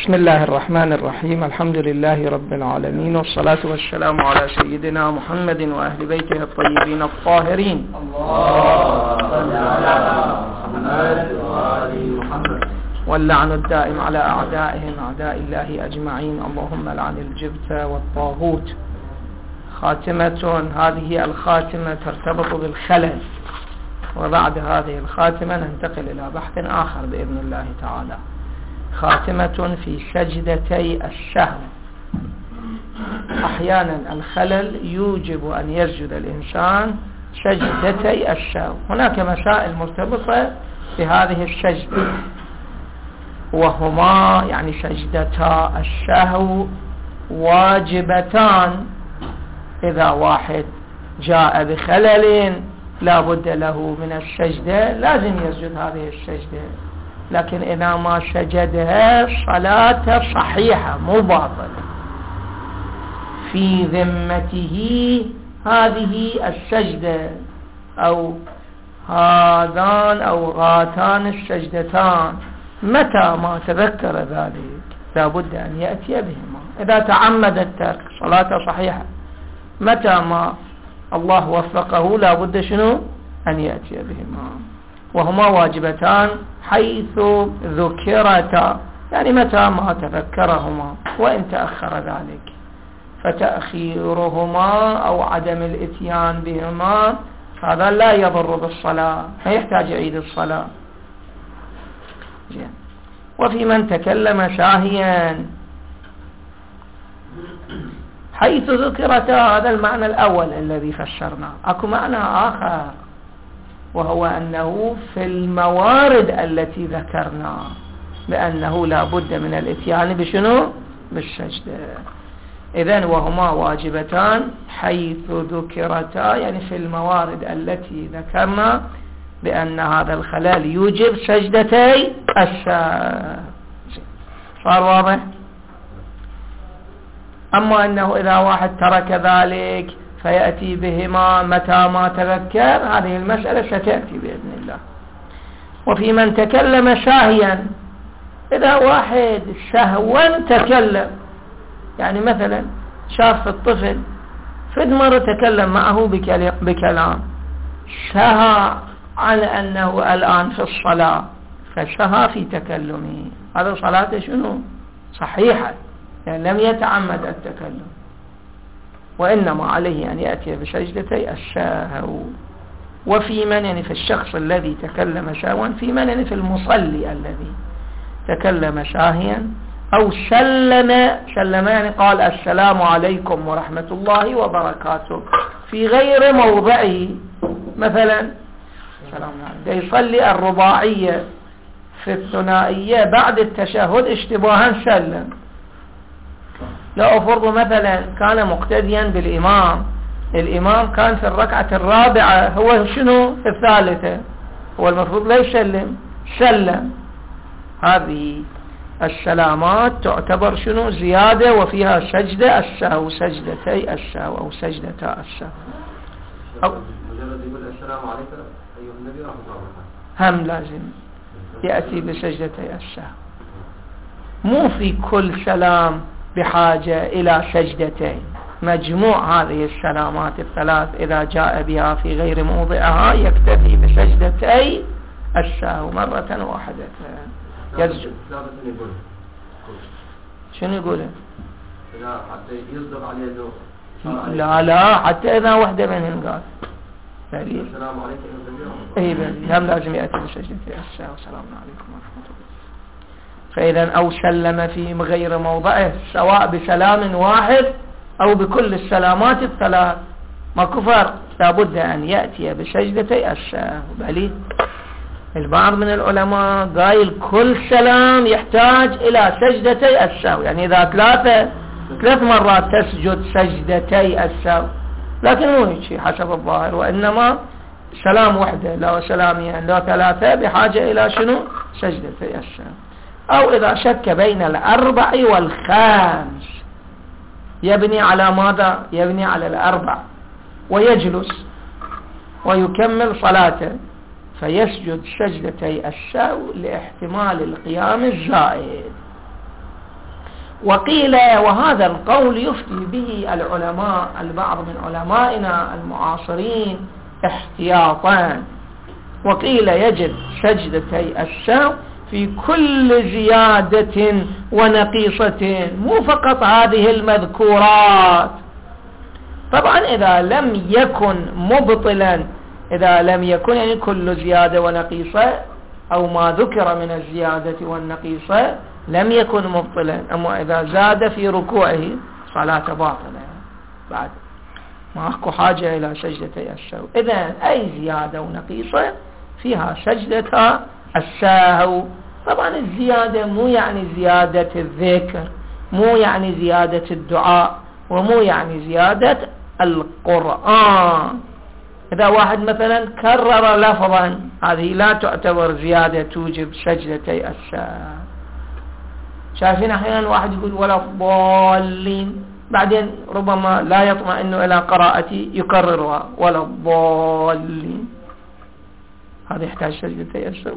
بسم الله الرحمن الرحيم. الحمد لله رب العالمين، والصلاة والسلام على سيدنا محمد وأهل بيته الطيبين الطاهرين. اللهم صل على محمد وآل محمد. واللعن الدائم على أعدائهم أعداء الله أجمعين. اللهم لعن الجبت والطاغوت. خاتمة، هذه الخاتمة ترتبط بالخلل، وبعد هذه الخاتمة ننتقل إلى بحث آخر بإذن الله تعالى. خاتمة في سجدتي السهو. أحيانا الخلل يوجب أن يسجد الإنسان سجدتي السهو. هناك مسائل مرتبطة بهذه السجدة، وهما يعني سجدتا السهو واجبتان. إذا واحد جاء بخلل لا بد له من السجدة، لازم يسجد هذه السجدة، لكن إذا ما سجدها صلاة صحيحة مو باطلة. في ذمته هذه السجدة أو هذان أو غاتان السجدتان، متى ما تذكر ذلك لا بد أن يأتي بهما. إذا تعمد الترك صلاة صحيحة، متى ما الله وفقه لا بد شنو أن يأتي بهما، وهما واجبتان حيث ذكرتا، يعني متى ما تذكرهما، وإن تأخر ذلك فتأخيرهما أو عدم الإتيان بهما هذا لا يضر بالصلاة، ما يحتاج يعيد الصلاة. وفي من تكلم ساهيا حيث ذكرتا، هذا المعنى الأول الذي فسرناه. أكو معنى آخر، وهو أنه في الموارد التي ذكرنا بأنه لا بد من الاتيان بشنو؟ بالسجدة. إذن وهما واجبتان حيث ذكرتا، يعني في الموارد التي ذكرنا بأن هذا الخلل يوجب سجدتي السهو. صار واضح؟ أما أنه إذا واحد ترك ذلك فيأتي بهما متى ما تذكر، هذه المسألة ستأتي بإذن الله. وفي من تكلم ساهيا، إذا واحد سهوا تكلم، يعني مثلا شاف الطفل فد مرة تكلم معه بكلام، سهى على أنه الآن في الصلاة فسهى في تكلمه، هذا صلاته شنو؟ صحيحة، يعني لم يتعمد التكلم، وإنما عليه أن يأتي بسجدتي السهو. وفي من يعني في الشخص الذي تكلم سهوا، في من يعني في المصلي الذي تكلم ساهيا أو سلم يعني قال السلام عليكم ورحمة الله وبركاته في غير موضعه، مثلا يصلي الرباعية في الثنائية بعد التشهد اشتباها سلم. لا أفرض مثلا كان مقتديا بالإمام، الإمام كان في الركعة الرابعة، هو شنو في الثالثة، هو المفروض لا يسلم، سلم. هذه السلامات تعتبر شنو؟ زيادة، وفيها سجدة السهو، سجدتي السهو أو سجدتا السهو. مجرد يقول السلام عليكم أيها النبي ورحمة الله وبركاته، هم لازم يأتي بسجدتي السهو. مو في كل سلام بحاجة إلى سجدتين، مجموع هذه السلامات الثلاث إذا جاء بها في غير موضعها يكتفي بسجدتي السهو مرة واحدة. يسجد. شنو يقوله؟ حتى يصدق عليه لا حتى إذا وحدة منهم قال السلام عليكم أي بل هم لازم يأتي بسجدتي السهو السلام عليكم ورحمة الله. فإذا أو سلم في غير موضعه، سواء بسلام واحد أو بكل السلامات الثلاث، ما كفر، لابد أن يأتي بسجدتي السهو. بل البعض من العلماء قايل كل سلام يحتاج إلى سجدتي السهو، يعني إذا ثلاث مرات تسجد سجدتي السهو، لكن مو هيك حسب الظاهر، وإنما سلام وحده لا سلامين لا ثلاثة بحاجة إلى شنو؟ سجدتي السهو. أو إذا شك بين الأربع والخامس يبني على ماذا؟ يبني على الأربع ويجلس ويكمل صلاته، فيسجد سجدتي السهو لاحتمال القيام الزائد. وقيل وهذا القول يفتي به العلماء البعض من علمائنا المعاصرين احتياطا، وقيل يجب سجدتي السهو في كل زيادة ونقيصة، مو فقط هذه المذكورات. طبعا إذا لم يكن مبطلا، إذا لم يكن يعني كل زيادة ونقيصة أو ما ذكر من الزيادة والنقيصة لم يكن مبطلا، أما إذا زاد في ركوعه صلاة باطلة، بعد ما أكو حاجة إلى سجدتي السهو. إذن أي زيادة ونقيصة فيها سجدة السهو. طبعا الزيادة مو يعني زيادة الذكر، مو يعني زيادة الدعاء، ومو يعني زيادة القرآن. إذا واحد مثلا كرر لفظا هذه لا تعتبر زيادة توجب سجدتي السهو. شايفين أحيانا واحد يقول ولا الضالين، بعدين ربما لا يطمئن إلى قراءتي يكررها ولا الضالين، هذا يحتاج سجدتي السهو.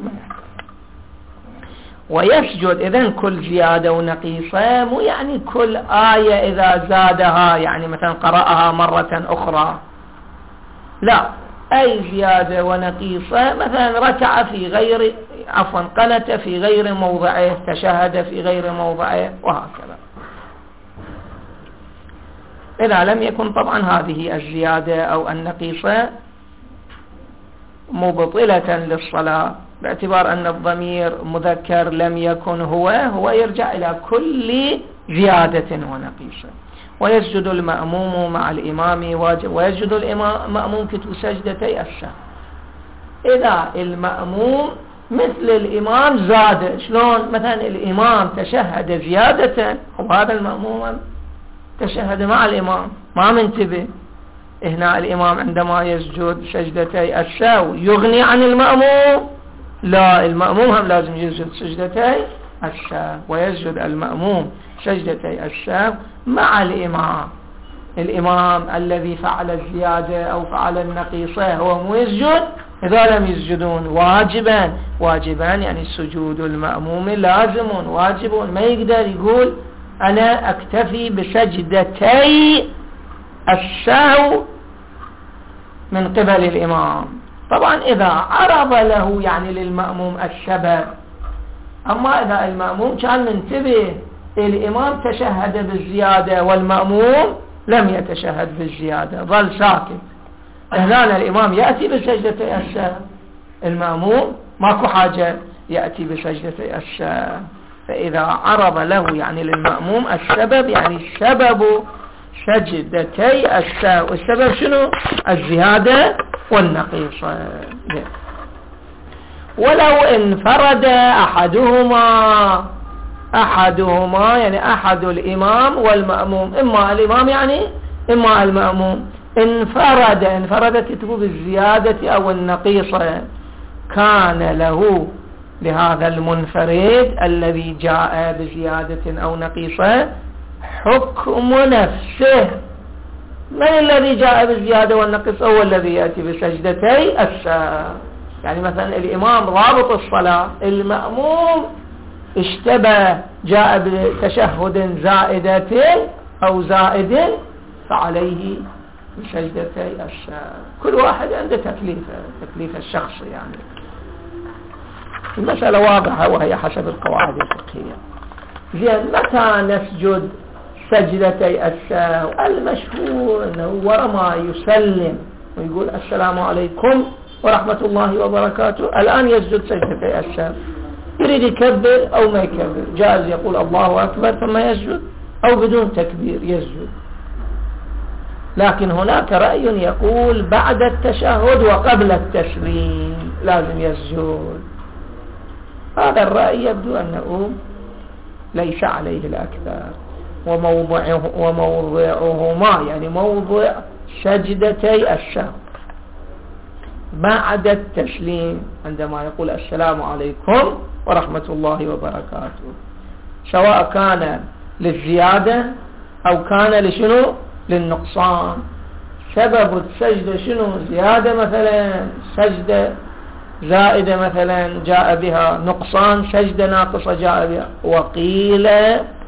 ويسجد إذن كل زيادة ونقيصة، مو يعني كل آية إذا زادها يعني مثلا قرأها مرة أخرى، لا، أي زيادة ونقيصة، مثلا ركع في غير قنت في غير موضعه، تشهد في غير موضعه، وهكذا. إذا لم يكن طبعا هذه الزيادة أو النقيصة مبطلة للصلاة، باعتبار أن الضمير مذكر لم يكن هو يرجع إلى كل زيادة ونقيصة. ويسجد المأموم مع الإمام واجب، ويسجد المأموم كتب سجدتي السهو. إذا المأموم مثل الإمام زاد، شلون مثلا الإمام تشهد زيادة وهذا المأموم تشهد مع الإمام ما منتبه، هنا الإمام عندما يسجد سجدتي السهو يغني عن المأموم؟ لا، المأموم هم لازم يسجد سجدتي السهو، ويسجد المأموم سجدتي السهو مع الإمام. الإمام الذي فعل الزيادة أو فعل النقيصة هو مو يسجد، إذا لم يسجدون واجبا يعني سجود المأموم لازم واجب، ما يقدر يقول أنا أكتفي بسجدتي السهو من قبل الإمام. طبعا إذا عرض له يعني للمأموم السبب، أما إذا المأموم كان منتبه الإمام تشهد بالزيادة والمأموم لم يتشهد بالزيادة ظل ساكت، هنا الإمام يأتي بسجدتي السهو، المأموم ماكو حاجة يأتي بسجدتي السهو. فإذا عرض له يعني للمأموم السبب، يعني سبب سجدتي السهو، السبب شنو؟ الزيادة والنقيصة. ولو انفرد أحدهما يعني أحد الإمام والمأموم، إما الإمام يعني إما المأموم، انفرد كتبه بالزيادة أو النقيصة، كان له لهذا المنفرد الذي جاء بزيادة أو نقيصة حكم نفسه. من الذي جاء بالزيادة والنقيصة؟ هو الذي يأتي بسجدتي السهو. يعني مثلا الإمام ضابط الصلاة، المأموم اشتبه جاء بتشهد زائدة أو زائد، فعليه بسجدتي السهو. كل واحد عنده تكليف الشخصي، يعني المسألة واضحة وهي حسب القواعد الفقهية. زين، متى نسجد سجدتي السهو؟ المشهور أنه ورما يسلم ويقول السلام عليكم ورحمة الله وبركاته، الآن يسجد سجدتي السهو، يريد يكبر أو ما يكبر، جائز يقول الله أكبر ثم يسجد، أو بدون تكبير يسجد. لكن هناك رأي يقول بعد التشهد وقبل التسليم لازم يسجد. هذا الرأي يبدو أنه ليس عليه الأكثر، وموضعهما يعني موضع سجدتي السهو بعد التسليم، عندما يقول السلام عليكم ورحمة الله وبركاته، سواء كان للزيادة أو كان لشنو؟ للنقصان. سبب السجدة شنو؟ زيادة مثلا، سجدة زائدة مثلا جاء بها، نقصان سجدة ناقصة جاء بها. وقيل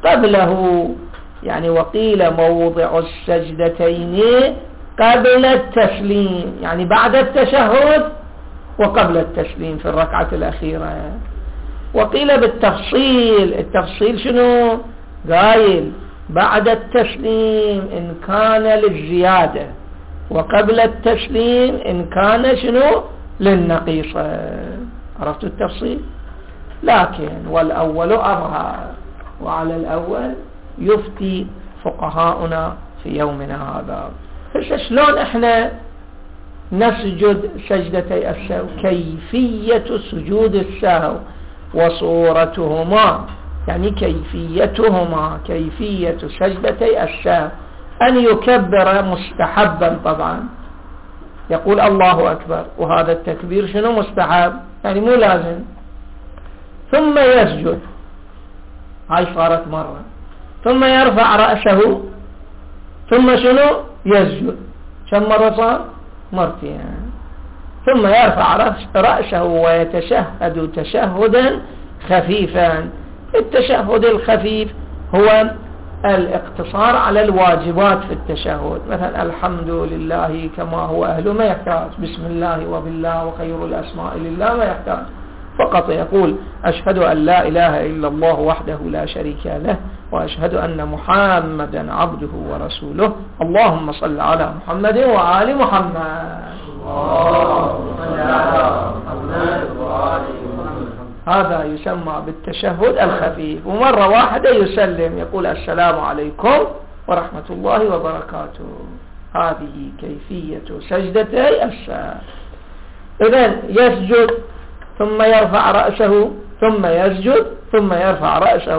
قبله، يعني وقيل موضع السجدتين قبل التسليم، يعني بعد التشهد وقبل التسليم في الركعة الأخيرة. وقيل بالتفصيل، التفصيل شنو؟ قايل بعد التسليم إن كان للزيادة، وقبل التسليم إن كان شنو؟ للنقيصة. عرفتوا التفصيل؟ لكن والأول أظهر، وعلى الأول يفتي فقهاؤنا في يومنا هذا. فشلون احنا نسجد سجدتي السهو؟ كيفية سجود السهو وصورتهما، يعني كيفيتهما، كيفية سجدتي السهو أن يكبر مستحبا طبعا، يقول الله أكبر، وهذا التكبير شنو؟ مستحب، يعني مو لازم. ثم يسجد، هاي صارت مرة. ثم يرفع رأسه، ثم شنو؟ يسجد. كم مرة صار؟ مرتين. ثم يرفع رأسه ويتشهد تشهدا خفيفا. التشهد الخفيف هو الاقتصار على الواجبات في التشهد، مثلا الحمد لله كما هو أهله، ما يحتاج بسم الله وبالله وخير الأسماء لله، ما يحتاج، فقط يقول أشهد أن لا إله إلا الله وحده لا شريك له، وأشهد أن محمدا عبده ورسوله، اللهم صل على محمد وآل محمد. هذا يسمى بالتشهد الخفيف. ومرة واحدة يسلم، يقول السلام عليكم ورحمة الله وبركاته. هذه كيفية سجدتي السهو. إذن يسجد ثم يرفع رأسه، ثم يسجد، ثم يرفع رأسه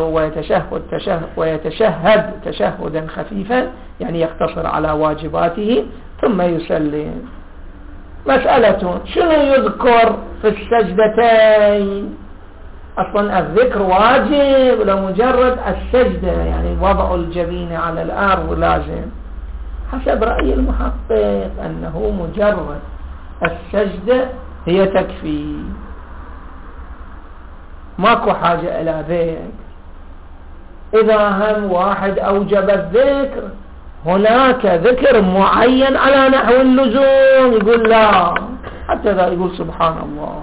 ويتشهد تشهدا خفيفا، يعني يقتصر على واجباته، ثم يسلم. مسألة، شنو يذكر في السجدتين؟ أصلا الذكر واجب لمجرد السجدة، يعني وضع الجبين على الأرض لازم. حسب رأي المحقق أنه مجرد السجدة هي تكفي، ماكو حاجة إلى ذكر. إذا هم واحد أوجب الذكر، هناك ذكر معين على نحو اللزوم، يقول لا، حتى ذا يقول سبحان الله.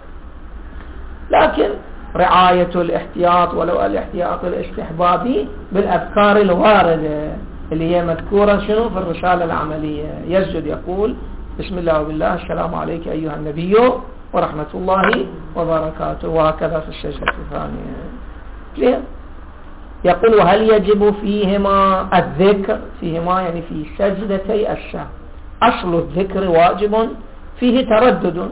لكن رعاية الاحتياط، ولو الاحتياط الاستحبابي، بالأذكار الواردة اللي هي مذكورة شنو في الرسالة العملية. يسجد يقول بسم الله وبالله، السلام عليك أيها النبي ورحمة الله وبركاته، وهكذا في السجدة الثانية. يقول وهل يجب فيهما الذكر؟ فيهما يعني في سجدتي السهو. أصل الذكر واجب، فيه تردد،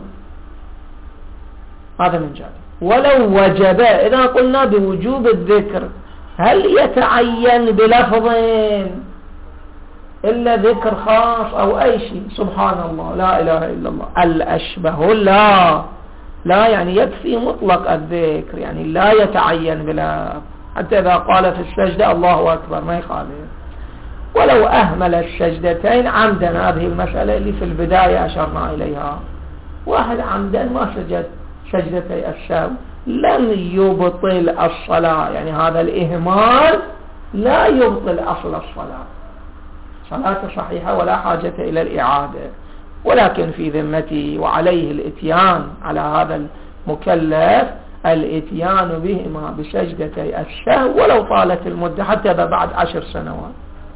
هذا من جانب. ولو وجب، إذا قلنا بوجوب الذكر، هل يتعين بلفظين إلا ذكر خاص أو أي شيء؟ سبحان الله، لا إله إلا الله، الأشبه، لا يعني يكفي مطلق الذكر، يعني لا يتعين بلا، حتى إذا قال في السجدة الله أكبر ما يخالف. ولو أهمل السجدتين عمدا، هذه المسألة اللي في البداية أشرنا إليها، واحد عمدا ما سجد سجدتي السهو، لم يبطل الصلاة، يعني هذا الإهمال لا يبطل أصل الصلاة، صلاة صحيحة ولا حاجة إلى الإعادة. ولكن في ذمته وعليه الإتيان، على هذا المكلف الإتيان بهما بسجدتي السهو ولو طالت المدة، حتى بعد 10 سنوات،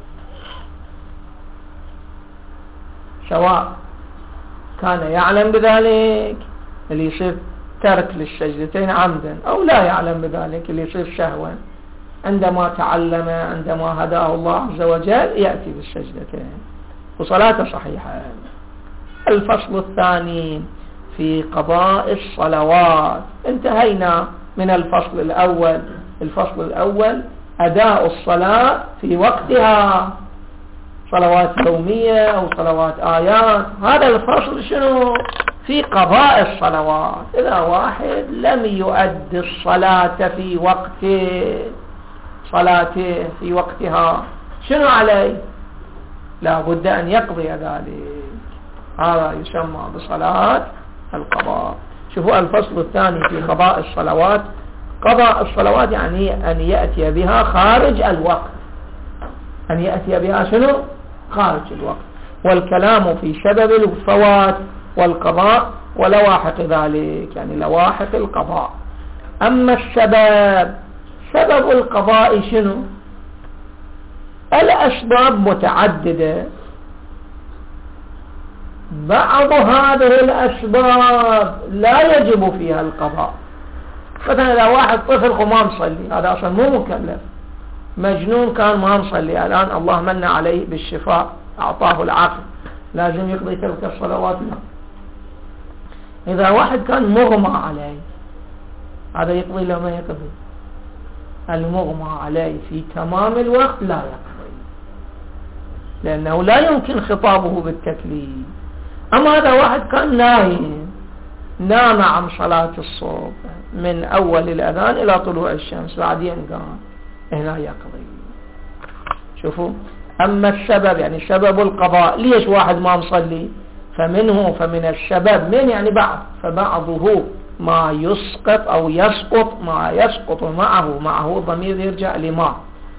سواء كان يعلم بذلك اللي يصير ترك للسجدتين عمدا، أو لا يعلم بذلك اللي يصير سهوا. عندما تعلم، عندما هداه الله عز وجل، يأتي بالسجدتين وصلاة صحيحة. الفصل الثاني في قضاء الصلوات. انتهينا من الفصل الأول. الفصل الأول أداء الصلاة في وقتها، صلوات يومية أو صلوات آيات. هذا الفصل شنو؟ في قضاء الصلوات. إذا واحد لم يؤدي الصلاة في وقت صلاته في وقتها، شنو عليه؟ لا بد أن يقضي ذلك. هذا يسمى بصلاة القضاء. شوفوا الفصل الثاني في قضاء الصلوات. قضاء الصلوات يعني أن يأتي بها خارج الوقت، أن يأتي بها شنو؟ خارج الوقت. والكلام في سبب الفوات والقضاء ولواحق ذلك، يعني لواحق القضاء. أما السبب، سبب القضاء شنو؟ الأسباب متعددة، بعض هذه الأسباب لا يجب فيها القضاء. مثلا إذا واحد طفل وما مصلي، هذا أصلا مو مكلف، مجنون كان ما مصلي، الآن الله من عليه بالشفاء أعطاه العقل، لازم يقضي تلك الصلوات؟ لا. إذا واحد كان مغمى عليه، هذا يقضي لو ما يقضي؟ المغمى عليه في تمام الوقت لا يقضي، لأنه لا يمكن خطابه بالتكليف. أما هذا واحد كان نايم، نام عن صلاة الصبح من أول الأذان إلى طلوع الشمس، بعدين قام، هنا يقضي. شوفوا. أما السبب يعني سبب القضاء، ليش واحد ما مصلي؟ فمن السبب، من يعني بعض، فبعضه ما يسقط أو يسقط، ما يسقط معه ضمير يرجع لما.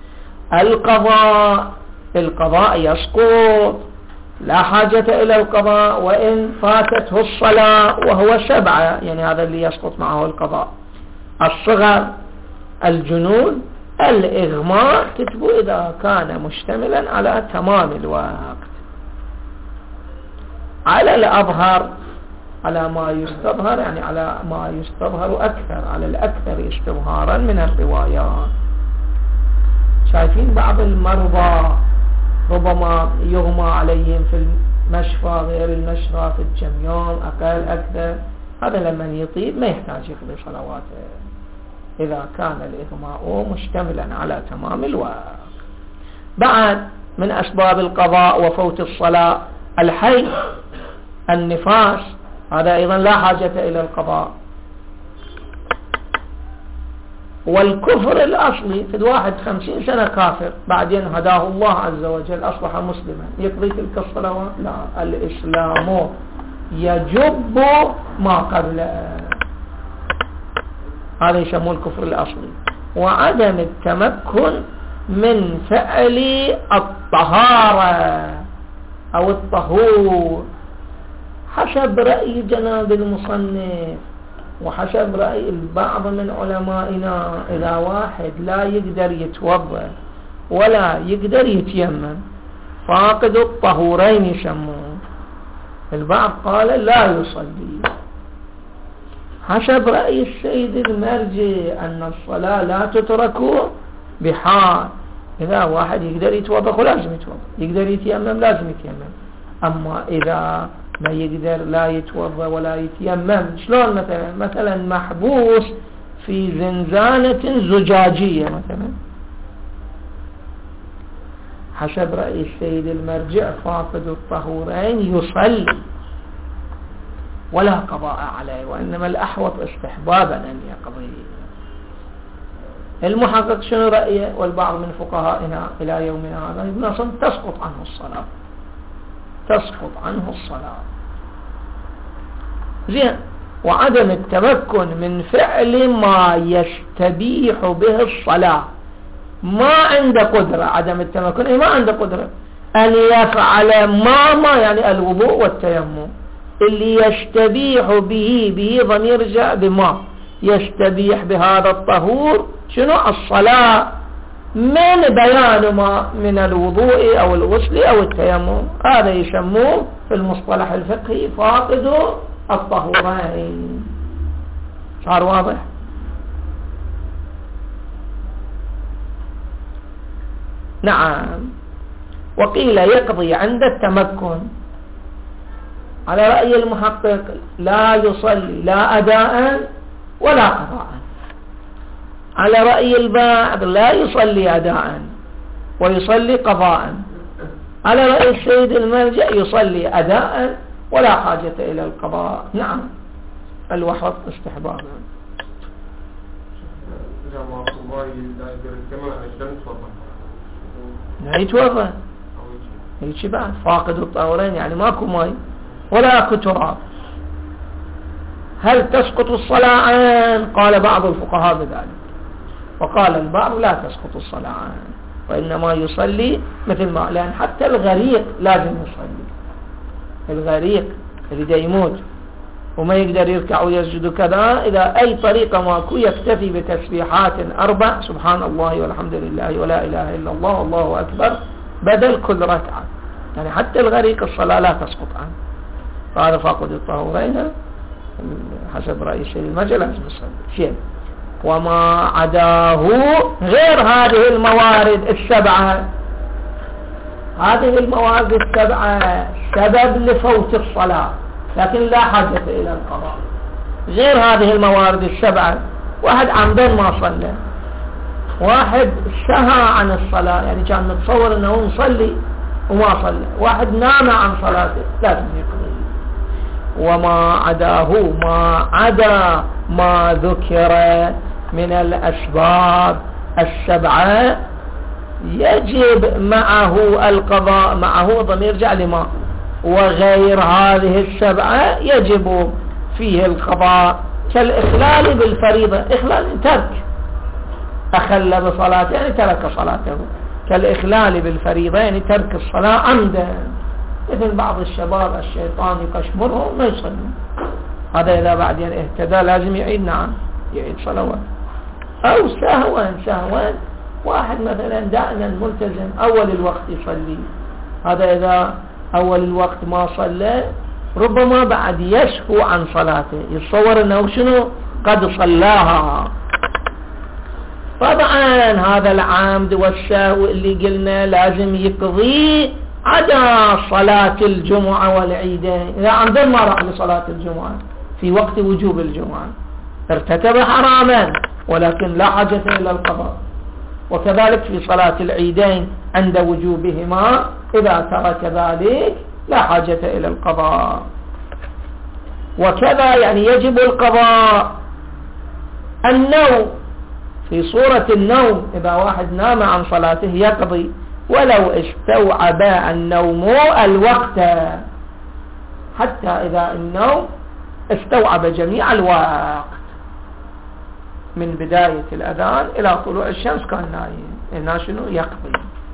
القضاء يسقط، لا حاجة إلى القضاء وإن فاتته الصلاة وهو 7، يعني هذا اللي يسقط معه القضاء. الصغر، الجنون، الإغماء كتبوا إذا كان مشتملا على تمام الوقت. على الأظهر، على ما يستظهر، يعني على ما يستظهر أكثر، على الأكثر استظهارا من الروايات. شايفين بعض المرضى ربما يغمى عليهم في المشفى غير المشفى في الكم يوم، أقل أكثر، هذا لما يطيب ما يحتاج يقضي صلواته إذا كان الإغماء مشتملا على تمام الوقت. بعد من أسباب القضاء وفوت الصلاة الحيض، النفاس، هذا أيضا لا حاجة إلى القضاء. والكفر الأصلي، في واحد 50 سنة كافر بعدين هداه الله عز وجل أصبح مسلما، يقضي تلك الصلوات؟ لا. الإسلام يجب ما قبله، هذا يسموه الكفر الأصلي. وعدم التمكن من فعل الطهارة أو الطهور حسب رأي جناب المصنف وحسب رأي البعض من علمائنا. إذا واحد لا يقدر يتوضأ ولا يقدر يتيمم، فاقد الطهورين يسموه، البعض قال لا يصلي. حسب رأي السيد المرجي أن الصلاة لا تترك بحال، إذا واحد يقدر يتوضأ لازم يتوضأ، يقدر يتيمم لازم يتيمم. أما إذا ما يقدر لا يتوضأ ولا يتيمم، شلون مثلا محبوس في زنزانة زجاجية مثلا، حسب رأي السيد المرجع فاقد الطهورين يصلي ولا قضاء عليه، وإنما الأحوط استحبابا أن يقضي. المحقق شنو رأيه؟ والبعض من فقهائنا إلى يومنا هذا ابن حزم تسقط عنه الصلاة، تسقط عنه الصلاة. زين. وعدم التمكن من فعل ما يستبيح به الصلاة، ما عنده قدرة، عدم التمكن ما عنده قدرة أن يفعل ما يعني الوضوء والتيمم اللي يستبيح به ضمير جاء بما يستبيح بهذا الطهور شنو؟ الصلاة، من بيان ما من الوضوء أو الغسل أو التيمم، هذا يسموه في المصطلح الفقهي فاقد الطهورين. صار واضح؟ نعم. وقيل يقضي عند التمكن، على رأي المحقق لا يصلي لا أداء ولا قضاء. على رأي البعض لا يصلي أداء ويصلي قضاء. على رأي السيد المرجع يصلي أداء ولا حاجة إلى القضاء. نعم. الوحط استحباب. لا يتوضأ، يجي بعد فاقد الطهورين، يعني ماكو ماء ولا اكو تراب. هل تسقط الصلاة عنه؟ قال بعض الفقهاء بذلك، وقال البعض لا تسقط الصلاة عنه، وإنما يصلي مثل ما، لأن حتى الغريق لازم يصلي. الغريق اللي دا يموت وما يقدر يركع ويسجد كذا، إذا أي طريقة ماكو يكتفي بتسبيحات 4 سبحان الله والحمد لله ولا إله إلا الله والله أكبر بدل كل ركعة. يعني حتى الغريق الصلاة لا تسقط عنه. قال فاقد الطهورين حسب رئيس المجلس المصلي شيء. وما عداه غير هذه الموارد السبعة، هذه الموارد السبعة سبب لفوت الصلاة لكن لا حاجة إلى القضاء. غير هذه الموارد السبعة، واحد عمدا ما صلى، واحد سهى عن الصلاة يعني كان متصور أنه يصلي وما صلى، واحد نام عن صلاته لازم يقضي. وما عداه ما عدا ما ذكر من الأسباب السبعة يجب معه القضاء، معه ضمير يرجع لما، وغير هذه السبعة يجب فيه القضاء، كالإخلال بالفريضة، إخلال ترك، أخل بصلاته يعني ترك صلاته، كالإخلال بالفريضة يعني ترك الصلاة عمدا، مثل بعض الشباب الشيطان يكشمرهم ما يصلون، هذا إذا بعدين اهتدى لازم يعيد، نعم يعيد صلوات. أو سهوا واحد مثلا دائما ملتزم أول الوقت يصلي، هذا إذا أول الوقت ما صلى ربما بعد يسهو عن صلاته، يتصور أنه شنو قد صلاها. طبعا هذا العمد والسهو اللي قلنا لازم يقضي عدا صلاة الجمعة والعيدين. إذا عمدا ما راح لصلاة الجمعة في وقت وجوب الجمعة ارتكب حراما ولكن لا حاجة إلى القضاء، وكذلك في صلاة العيدين عند وجوبهما إذا ترك ذلك لا حاجة إلى القضاء. وكذا يعني يجب القضاء النوم، في صورة النوم إذا واحد نام عن صلاته يقضي ولو استوعب النوم الوقت، حتى إذا النوم استوعب جميع الوقت من بداية الأذان إلى طلوع الشمس كان نايم، إنه شنو يقضي.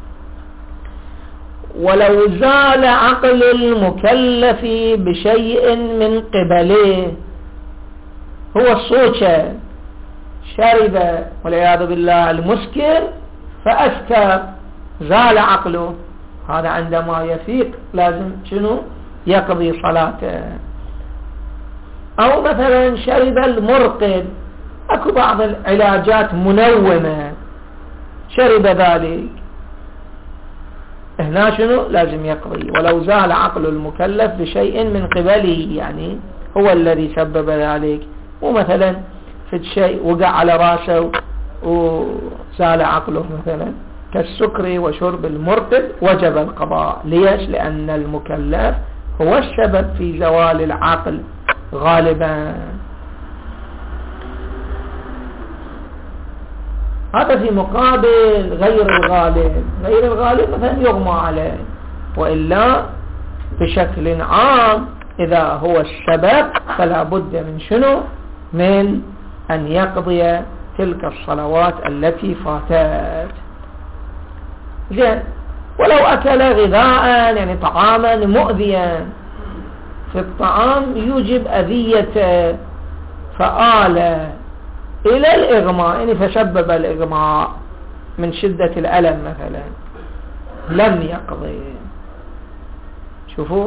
ولو زال عقل المكلف بشيء من قبله، هو الصوتة شرب والعياذ بالله المسكر فأسكر زال عقله، هذا عندما يفيق لازم شنو يقضي صلاته. أو مثلا شرب المرقد، أكو بعض العلاجات منومة شرب ذلك، هنا شنو لازم يقضي. ولو زال عقل المكلف بشيء من قبله، يعني هو الذي سبب ذلك، ومثلا في شيء وقع على راسه وزال عقله مثلا كالسكر وشرب المرقد وجب القضاء. ليش؟ لأن المكلف هو السبب في زوال العقل غالبا. هذا في مقابل غير الغالب. غير الغالب مثلا يغمى عليه، وإلا بشكل عام إذا هو السبب فلا بد من شنو؟ من أن يقضي تلك الصلوات التي فاتت. زين. ولو أكل غذاء يعني طعاما مؤذيا، في الطعام يوجب أذيته فآل إلى الإغماء، يعني فسبب الإغماء من شدة الألم مثلا، لم يقضي. شوفوا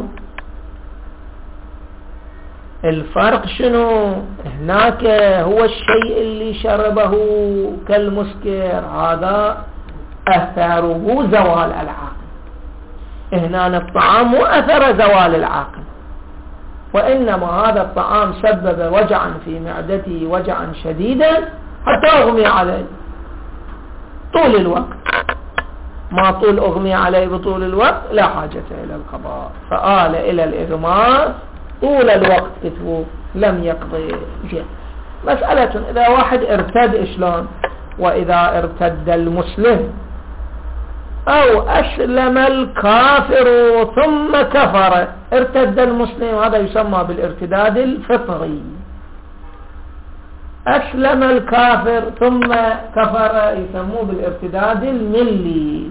الفرق شنو؟ هناك هو الشيء اللي شربه كالمسكر هذا أثره زوال العقل، هنا الطعام مو أثر زوال العقل، وإنما هذا الطعام سبب وجعا في معدته وجعا شديدا حتى أغمي عليه طول الوقت. ما طول أغمي عليه بطول الوقت لا حاجة إلى القضاء، فآل إلى الإغماء طول الوقت كتبه لم يقضي. مسألة إذا واحد ارتد شلون؟ وإذا ارتد المسلم أو أسلم الكافر ثم كفر، ارتد المسلم، هذا يسمى بالارتداد الفطري. أسلم الكافر ثم كفر يسموه بالارتداد الملي.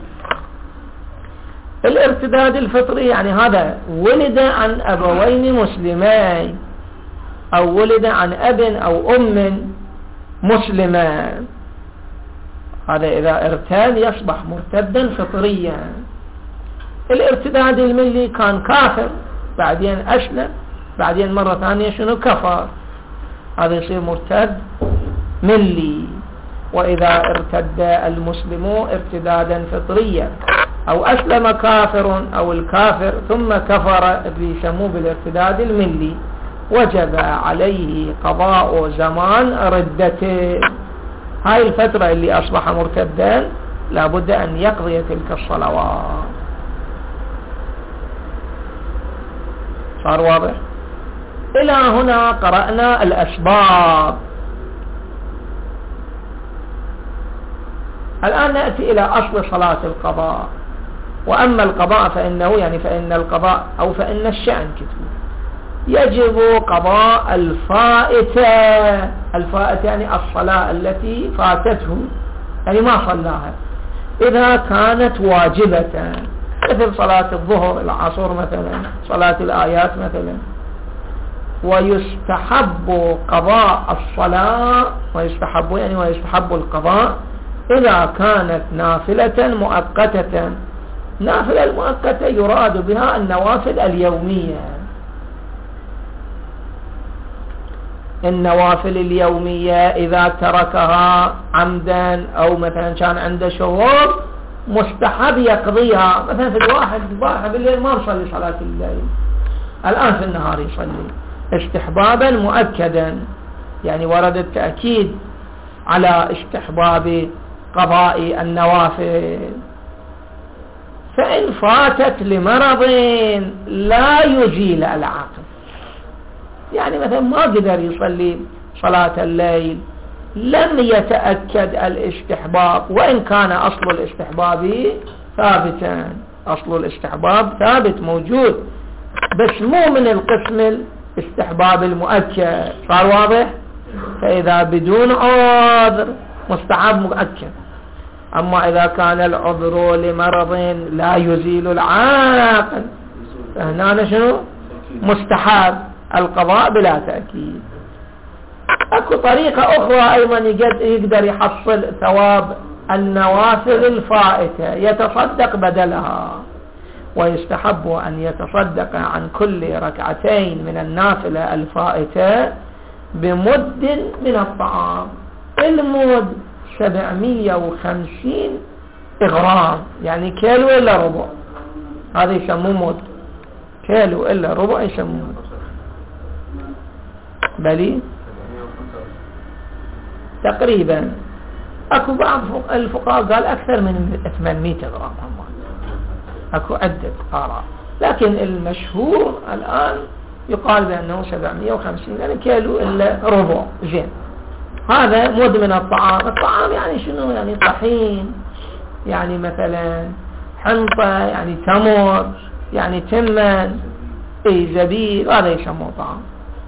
الارتداد الفطري يعني هذا ولد عن أبوين مسلمين أو ولد عن أب أو أم مسلمان، هذا إذا ارتد يصبح مرتدا فطريا. الارتداد الملي كان كافر بعدين أسلم بعدين مرة ثانية شنو كفر، هذا يصير مرتد ملي. وإذا ارتد المسلم ارتدادا فطريا أو أسلم كافر أو الكافر ثم كفر يسموه بالارتداد الملي، وجب عليه قضاء زمان ردته. هاي الفترة اللي أصبح مرتدا لابد أن يقضي تلك الصلوات. صار واضح؟ إلى هنا قرأنا الأسباب. الآن نأتي إلى أصل صلاة القضاء. وأما القضاء فإنه فإن القضاء أو فإن الشأن كتبه يجب قضاء الفائتة. الفائتة يعني الصلاة التي فاتته، يعني ما صلاها، إذا كانت واجبة مثل صلاة الظهر العصر مثلا، صلاة الآيات مثلا. ويستحب قضاء الصلاة، ويستحب القضاء إذا كانت نافلة مؤقتة. نافلة المؤقتة يراد بها النوافل اليومية. النوافل اليومية إذا تركها عمدا أو مثلا كان عنده شغل مستحب يقضيها. مثلا في الواحد بالليل ما يصلي صلاة الليل، الآن في النهار يصلي استحبابا مؤكدا، يعني ورد التأكيد على استحباب قضاء النوافل. فإن فاتت لمرض لا يزيل العاقل، يعني مثلا ما قدر يصلي صلاة الليل، لم يتأكد الاستحباب، وإن كان أصل الاستحباب ثابتا، أصل الاستحباب ثابت موجود، بس مو من القسم الاستحباب المؤكد. صار واضح؟ فإذا بدون عذر مستحب مؤكد. أما إذا كان العذر لمرض لا يزيل العاقل فهنا شنو؟ مستحب القضاء بلا تأكيد. أكو طريقة أخرى أيضا يقدر يحصل ثواب النوافل الفائتة، يتصدق بدلها. ويستحب أن يتصدق عن كل ركعتين من النافلة الفائتة بمد من الطعام. المد 750 غرام، يعني كيلو إلا ربع، هذا يسموه مد. كيلو إلا ربع يسموه مد. بلي تقريبا. اكو بعض الفقهاء قال اكثر من 800 غرام، اكو عدة آراء، لكن المشهور الان يقال بانه 750، يعني كيلو الا ربع. زين، هذا مد من الطعام. الطعام يعني شنو؟ يعني طحين، يعني مثلا حنطة، يعني تمر، يعني تمن، زبيب، هذا يسموه طعام.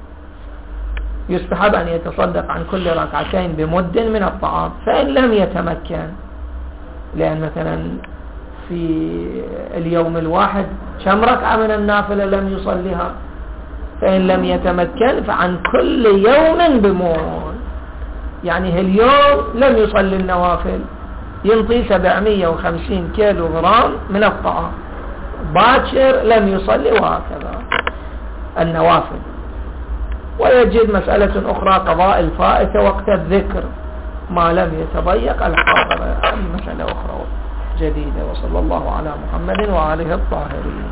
يستحب أن يتصدق عن كل ركعتين بمد من الطعام. فإن لم يتمكن، لأن مثلا في اليوم الواحد كم ركعة من النافلة لم يصليها، فإن لم يتمكن فعن كل يوم بمد، يعني اليوم لم يصلي النوافل ينطي 750 كيلو غرام من الطعام، باكر لم يصلي، وهكذا النوافل. ويجد مسألة أخرى قضاء الفائتة وقت الذكر ما لم يتضيق الحاضر، هذه مسألة أخرى جديدة. وصلى الله على محمد وآله الطاهرين.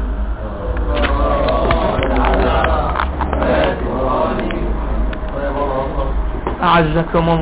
أعزكم الله.